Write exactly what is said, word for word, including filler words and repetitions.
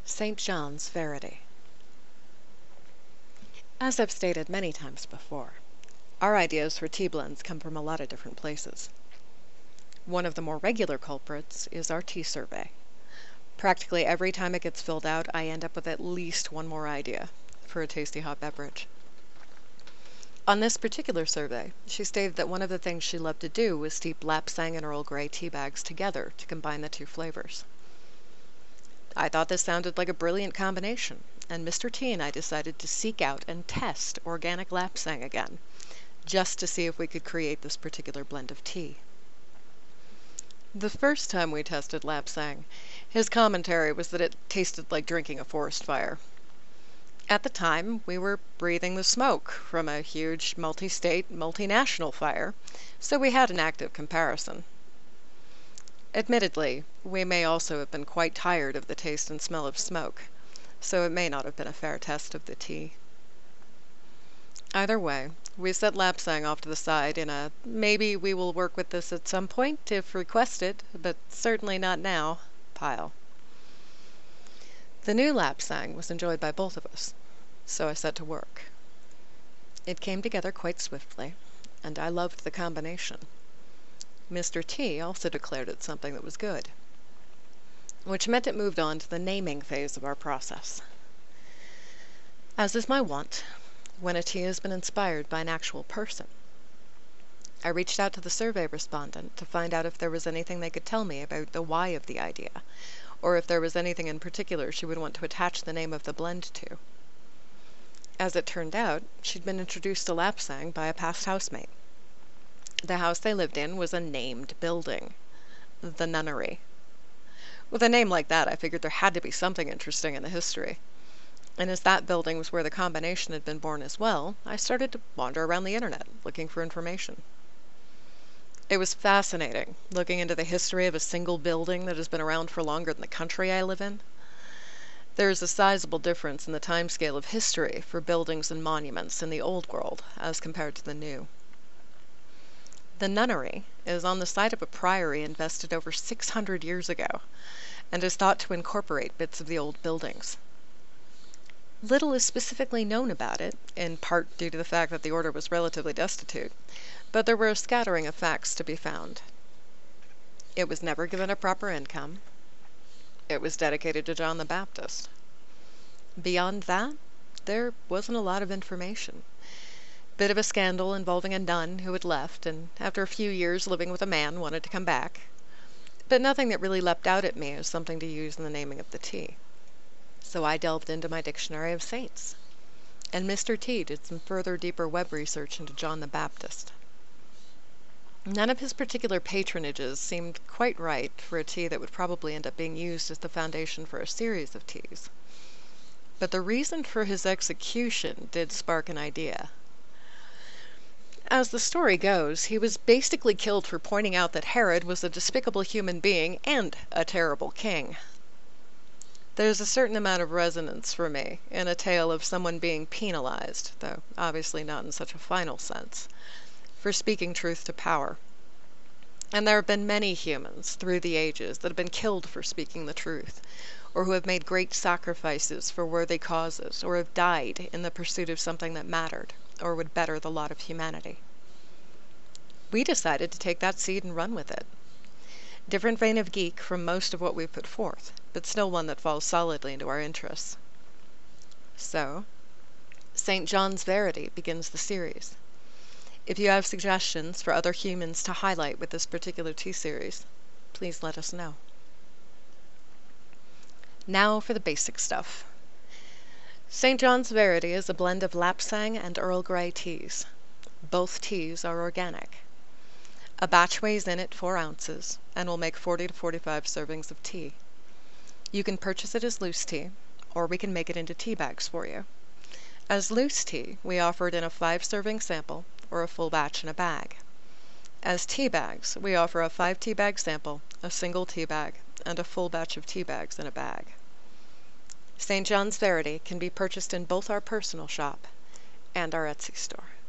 Saint John's Verity. As I've stated many times before, our ideas for tea blends come from a lot of different places. One of the more regular culprits is our tea survey. Practically every time it gets filled out, I end up with at least one more idea for a tasty hot beverage. On this particular survey, she stated that one of the things she loved to do was steep Lapsang and Earl Grey tea bags together to combine the two flavors. I thought this sounded like a brilliant combination, and Mister T and I decided to seek out and test organic Lapsang again, just to see if we could create this particular blend of tea. The first time we tested Lapsang, his commentary was that it tasted like drinking a forest fire. At the time, we were breathing the smoke from a huge multi-state, multinational fire, so we had an active comparison. Admittedly, we may also have been quite tired of the taste and smell of smoke, so it may not have been a fair test of the tea. Either way, we set Lapsang off to the side in a maybe we will work with this at some point if requested, but certainly not now pile. The new Lapsang was enjoyed by both of us, so I set to work. It came together quite swiftly, and I loved the combination. Mister T also declared it something that was good, which meant it moved on to the naming phase of our process. As is my wont, when a tea has been inspired by an actual person, I reached out to the survey respondent to find out if there was anything they could tell me about the why of the idea, or if there was anything in particular she would want to attach the name of the blend to. As it turned out, she'd been introduced to Lapsang by a past housemate. The house they lived in was a named building, the Nunnery. With a name like that, I figured there had to be something interesting in the history. And as that building was where the combination had been born as well, I started to wander around the internet, looking for information. It was fascinating, looking into the history of a single building that has been around for longer than the country I live in. There is a sizable difference in the timescale of history for buildings and monuments in the Old World as compared to the New. The Nunnery is on the site of a priory invested over six hundred years ago, and is thought to incorporate bits of the old buildings. Little is specifically known about it, in part due to the fact that the order was relatively destitute, but there were a scattering of facts to be found. It was never given a proper income. It was dedicated to John the Baptist. Beyond that, there wasn't a lot of information. Bit of a scandal involving a nun who had left and after a few years living with a man wanted to come back, but nothing that really leapt out at me as something to use in the naming of the tea. So I delved into my dictionary of saints, and Mister T did some further deeper web research into John the Baptist. None of his particular patronages seemed quite right for a tea that would probably end up being used as the foundation for a series of teas, but the reason for his execution did spark an idea. As the story goes, he was basically killed for pointing out that Herod was a despicable human being and a terrible king. There's a certain amount of resonance for me in a tale of someone being penalized, though obviously not in such a final sense, for speaking truth to power. And there have been many humans through the ages that have been killed for speaking the truth, or who have made great sacrifices for worthy causes, or have died in the pursuit of something that mattered, or would better the lot of humanity. We decided to take that seed and run with it. Different vein of geek from most of what we've put forth, but still one that falls solidly into our interests. So, Saint John's Verity begins the series. If you have suggestions for other humans to highlight with this particular tea series, please let us know. Now for the basic stuff. Saint John's Verity is a blend of Lapsang and Earl Grey teas. Both teas are organic. A batch weighs in at four ounces and will make forty to forty-five servings of tea. You can purchase it as loose tea, or we can make it into tea bags for you. As loose tea, we offer it in a five serving sample or a full batch in a bag. As tea bags, we offer a five tea bag sample, a single tea bag, and a full batch of tea bags in a bag. Saint John's Verity can be purchased in both our personal shop and our Etsy store.